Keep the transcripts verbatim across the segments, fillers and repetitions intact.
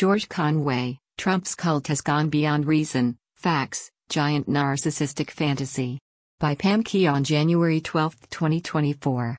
George Conway, Trump's cult has gone beyond reason, facts, giant narcissistic fantasy. By Pam Key on January twelfth, twenty twenty-four.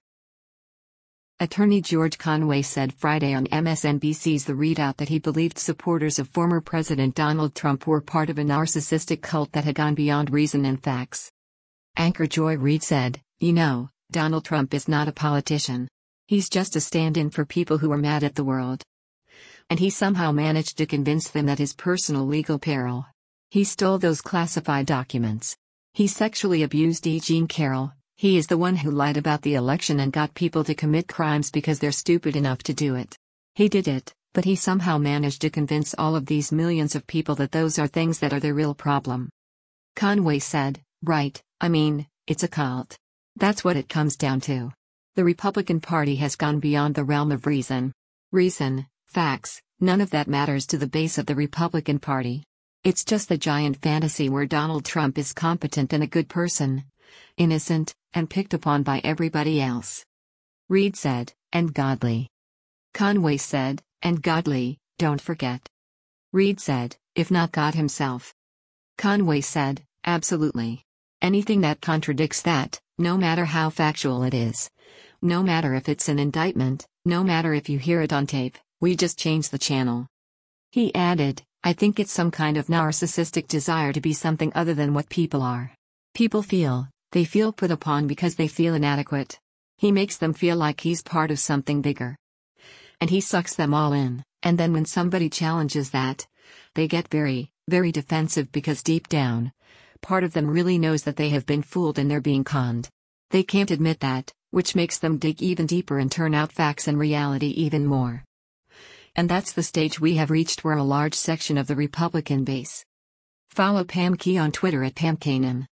Attorney George Conway said Friday on M S N B C's The Readout that he believed supporters of former President Donald Trump were part of a narcissistic cult that had gone beyond reason and facts. Anchor Joy Reid said, "You know, Donald Trump is not a politician. He's just a stand-in for people who are mad at the world. And he somehow managed to convince them that his personal legal peril. He stole those classified documents. He sexually abused E. Jean Carroll. He is the one who lied about the election and got people to commit crimes because they're stupid enough to do it. He did it, but he somehow managed to convince all of these millions of people that those are things that are the real problem." Conway said, "Right, I mean, it's a cult. That's what it comes down to. The Republican Party has gone beyond the realm of reason. Reason, facts, none of that matters to the base of the Republican Party. It's just the giant fantasy where Donald Trump is competent and a good person, innocent, and picked upon by everybody else." Reid said, "And godly." Conway said, "And godly, don't forget." Reid said, "If not God himself." Conway said, "Absolutely. Anything that contradicts that, no matter how factual it is, no matter if it's an indictment, no matter if you hear it on tape, we just change the channel." He added, "I think it's some kind of narcissistic desire to be something other than what people are. People feel, they feel put upon because they feel inadequate. He makes them feel like he's part of something bigger. And he sucks them all in, and then when somebody challenges that, they get very, very defensive because deep down, part of them really knows that they have been fooled and they're being conned. They can't admit that, which makes them dig even deeper and turn out facts and reality even more. And that's the stage we have reached where a large section of the Republican base." Follow Pam Key on Twitter at Pam Kanan.